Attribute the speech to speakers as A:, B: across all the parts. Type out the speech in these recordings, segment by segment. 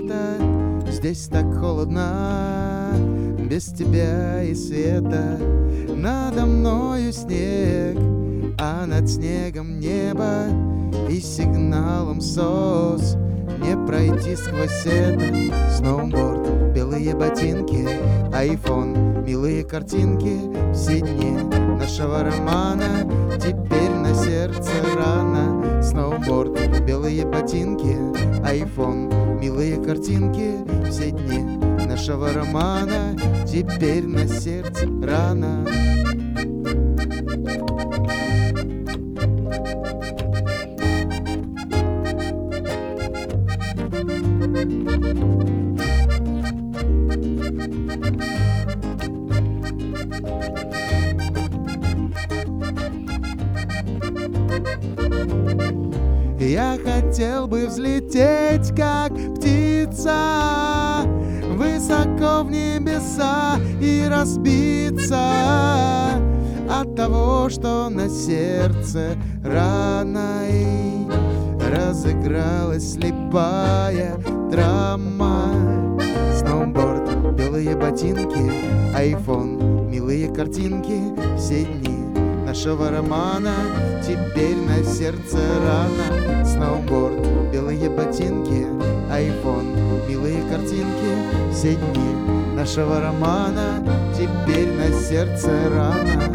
A: лето, здесь так холодно, без тебя и света. Надо мною снег, а над снегом небо, и сигналом СОС не пройти сквозь это. Сноуборд, белые ботинки, айфон, милые картинки. Все дни нашего романа теперь на сердце рана. Сноуборд, белые ботинки, айфон, милые картинки. Все дни нашего романа теперь на сердце рана. Я хотел бы взлететь, как птица, высоко в небеса и разбиться от того, что на сердце раной разыгралась слепая драма. Сноуборд, белые ботинки, айфон, милые картинки. Все дни нашего романа теперь на сердце рана. Сноуборд, белые ботинки, айфон, милые картинки. Все дни нашего романа теперь на сердце рана.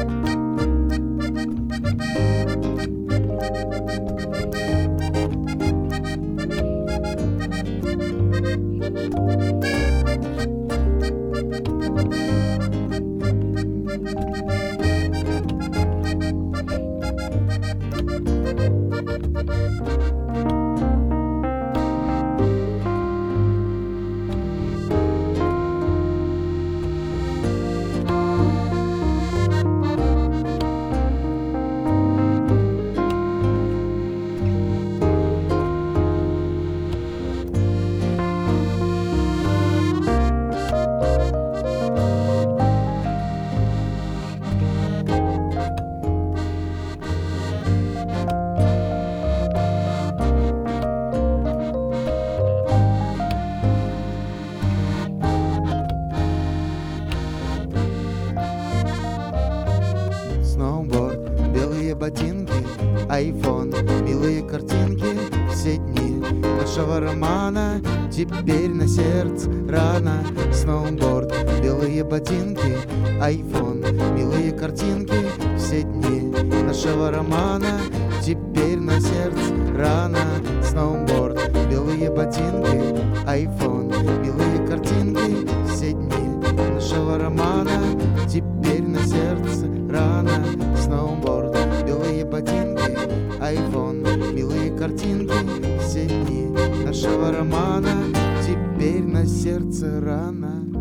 A: Сноуборд, белые ботинки, айфон, милые картинки. Все дни нашего романа теперь на сердце рана. Сноуборд, белые ботинки, айфон, милые картинки. Все дни нашего романа теперь на сердце рана. Сноуборд, белые ботинки, айфон, милые картинки. Все дни нашего романа теперь на сердце рана. Сноуборд, белые ботинки, айфон, милые картинки. Все дни нашего романа теперь на сердце рана.